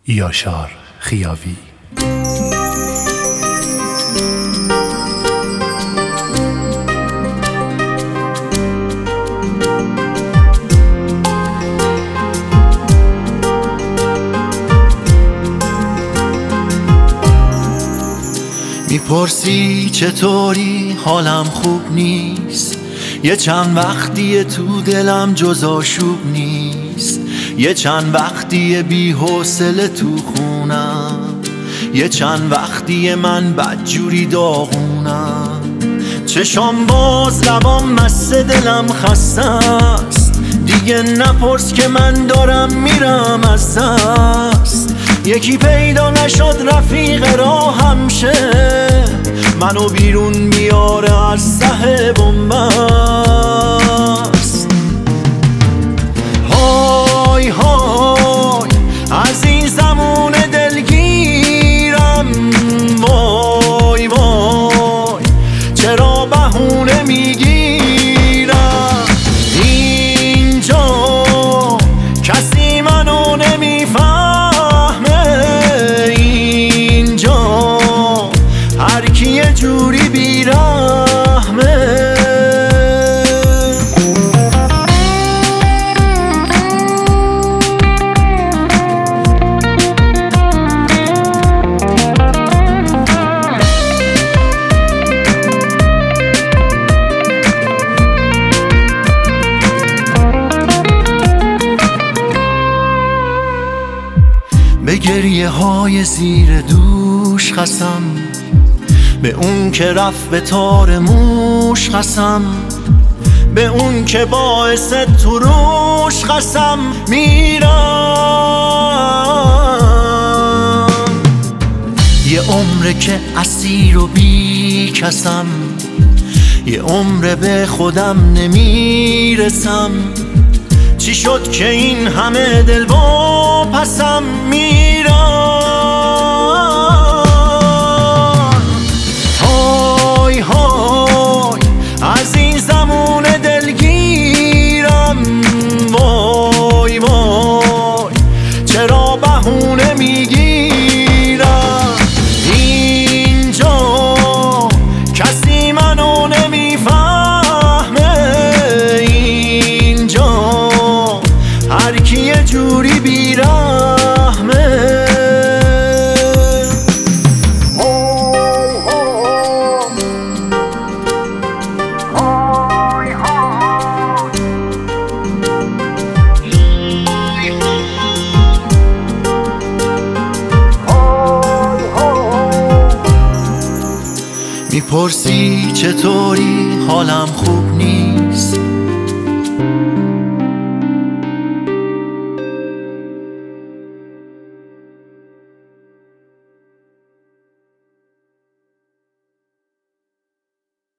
یاشار خیاوی. میپرسی چطوری؟ حالم خوب نیست، یه چند وقتیه تو دلم جز آشوب نیست، یه چند وقتیه بی حوصله تو خونم، یه چند وقتیه من بدجوری داغونم. چشام باز لبام مست دلم خسته است، دیگه نپرس که من دارم میرم از دست. یکی پیدا نشد رفیق راهم شه، منو بیرون میاره از ته بنبست. های های عزیزمون دلگیرم، وای وای چرا بهونه میگیرم. اینجا کسی منو نمیفهمه، اینجا هر کی یه جوری بیرحمه. به گریه های زیر دوش قسم، به اون که رفت به تار موش قسم، به اون که باعث تو روش قسم میرم. یه عمره که اسیر و بی کسم، یه عمره به خودم نمیرسم. چی شد که این همه دل با پسم میرم. های های عزیزمون دلگیرم، وای وای چرا بهونه میگیرم. اینجا کسی منو نمیفهمه، اینجا هر کی یه جوری بیرحمه. میپرسی چطوری؟ حالم خوب نیست،